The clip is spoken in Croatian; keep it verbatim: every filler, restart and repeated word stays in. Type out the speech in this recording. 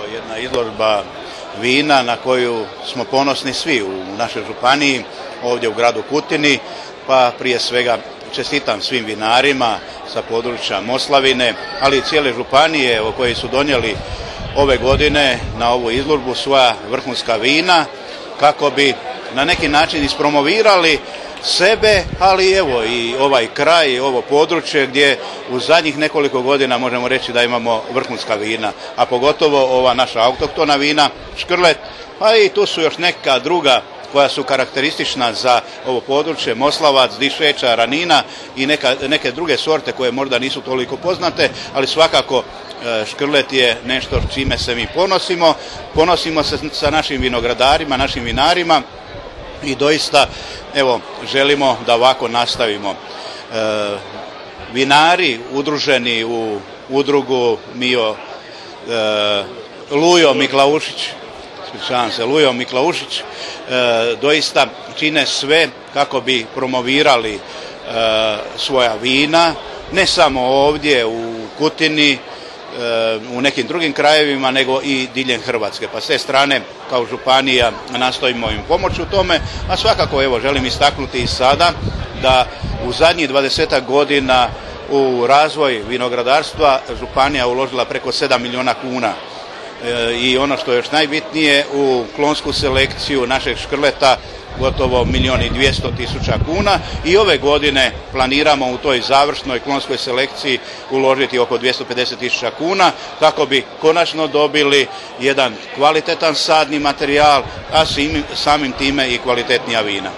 jedna izložba vina na koju smo ponosni svi u našoj županiji, ovdje u gradu Kutini, pa prije svega čestitam svim vinarima sa područja Moslavine, ali i cijele županije koji su donijeli ove godine na ovu izložbu svoja vrhunska vina kako bi na neki način ispromovirali sebe, ali evo i ovaj kraj i ovo područje gdje u zadnjih nekoliko godina možemo reći da imamo vrhunska vina, a pogotovo ova naša autohtona vina, škrlet, pa i tu su još neka druga koja su karakteristična za ovo područje, Moslavac, Dišeća, Ranina i neka, neke druge sorte koje možda nisu toliko poznate, ali svakako škrlet je nešto čime se mi ponosimo. Ponosimo se sa našim vinogradarima, našim vinarima i doista evo želimo da ovako nastavimo. E, vinari udruženi u udrugu Mio e, Lujo Miklaušić, ispričavam se, Lujo Miklaušić, e, doista čine sve kako bi promovirali e, svoja vina, ne samo ovdje u Kutini, u nekim drugim krajevima, nego i diljem Hrvatske. Pa s te strane, kao županija, nastojimo im pomoći u tome, a svakako evo želim istaknuti i sada da u zadnjih dvadesetak godina u razvoj vinogradarstva županija uložila preko sedam milijuna kuna. E, I ono što je još najbitnije, u klonsku selekciju našeg škrleta gotovo milijun i dvjesto tisuća kuna i ove godine planiramo u toj završnoj klonskoj selekciji uložiti oko dvjesto pedeset tisuća kuna kako bi konačno dobili jedan kvalitetan sadni materijal, a samim time i kvalitetnija vina.